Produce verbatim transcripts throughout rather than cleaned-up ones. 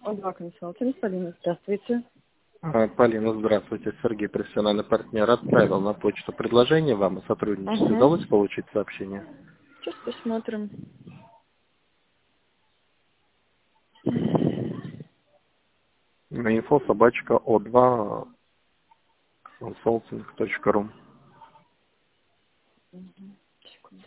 Два консалтинг. Полина, здравствуйте. А, Полина, здравствуйте. Сергей, профессиональный партнер, отправил на почту предложение вам о сотрудничестве. Угу. Удалось получить сообщение? Сейчас посмотрим. На инфо собачка о два консалтинг точка ру. Секунду.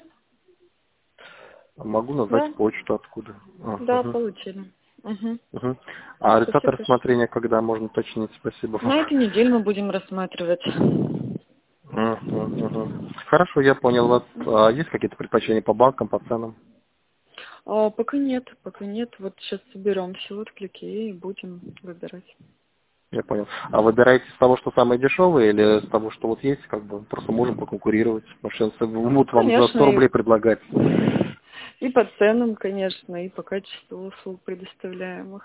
Могу назвать Да, почту откуда. А, да, угу, получили. Угу. угу. А результат Спасибо большое. рассмотрения, когда можно уточнить? Спасибо вам. На этой неделе мы будем рассматривать. Угу, угу. Хорошо, я понял вас. А есть какие-то предпочтения по банкам, по ценам? А, пока нет, пока нет. Вот сейчас соберем все отклики и будем выбирать. Я понял. А выбираете с того, что самое дешевое, или с того, что вот есть, как бы просто можем поконкурировать? Потому что будут вам за Конечно, сто и, рублей предлагать. и по ценам, конечно, и по качеству услуг предоставляемых.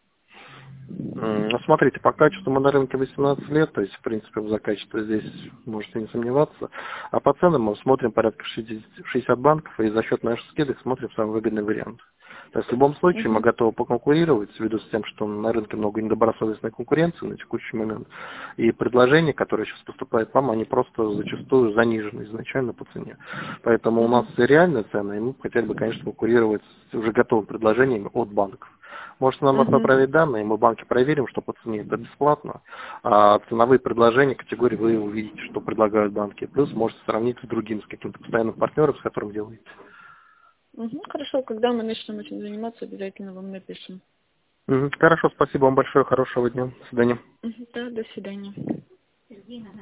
М, Ну, смотрите, по качеству мы на рынке восемнадцать лет, то есть, в принципе, вы за качество здесь можете не сомневаться. А по ценам мы смотрим порядка шестьдесят, шестьдесят банков, и за счет наших скидок смотрим самый выгодный вариант. То есть, в любом случае, мы Угу. готовы поконкурировать, ввиду с тем, что на рынке много недобросовестной конкуренции на текущий момент. И предложения, которые сейчас поступают вам, они просто зачастую занижены изначально по цене. Поэтому у нас Угу. реальная цена, и мы хотели бы, конечно, конкурировать с уже готовыми предложениями от банков. Можете нам вас Угу. направить данные, мы банки проверим, что по цене это бесплатно. А ценовые предложения, категории вы увидите, что предлагают банки. Плюс можете сравнить с другим, с каким-то постоянным партнером, с которым делаете. Угу. Хорошо, когда мы начнем этим заниматься, обязательно вам напишем. Мгм. Хорошо, спасибо вам большое, хорошего дня. До свидания. Мгм. Да, до свидания.